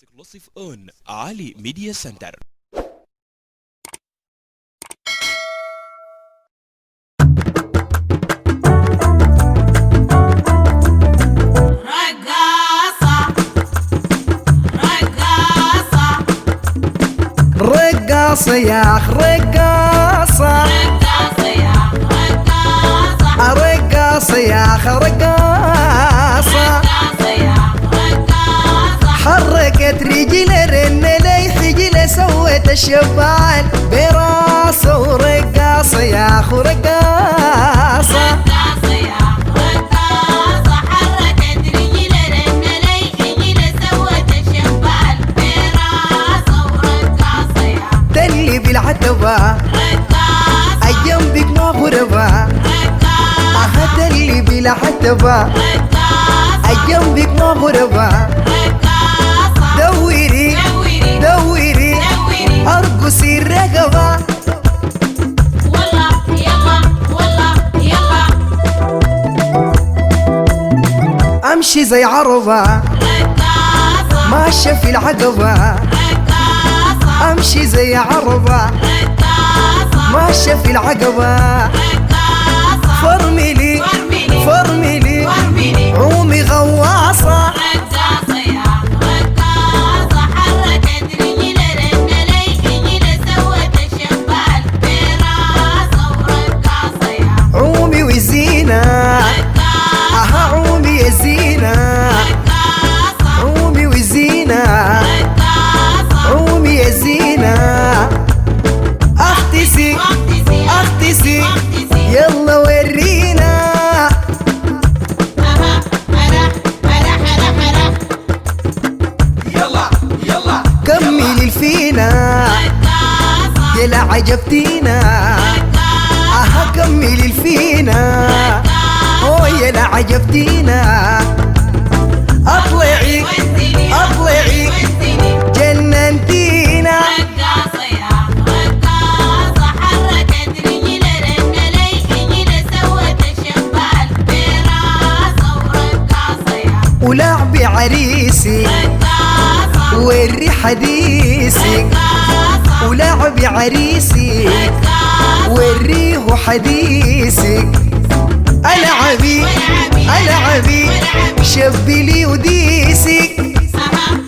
اكسكلوسيف اون علي ميديا سنتر. رقاصة يا أخ رقاصة، رقاصة يا أخ رقاصة، حركت رجل رن لي حجل سوت الشبال براسه. ورقاصة يا أخ رقاصة، تلي بالعتبة أجنبك ما غربة، تلي بالعتبة أجنبك ما غربة. دوري دوري أرقصي الرقبة، والله يلا والله يلا أمشي زي عربة ماشية في العقبة، أمشي زي عربة ماشية في العقبة. فرملي فرملي عومي غواصة، عومي وزينة عومي يا زينة، عومي وزينة عومي يا زينة. اختسي اختسي يلا ورينا، يلا يلا كملي الفينا يلا عجبتينا، كملي الفينا يلا عجبتينا. اطلعي اطلعي جننتينا، ولعبي عريسي وري حديثي، ولعبي عريسي وريه حديثك. ألعبي ألعبي شبلي وديسك،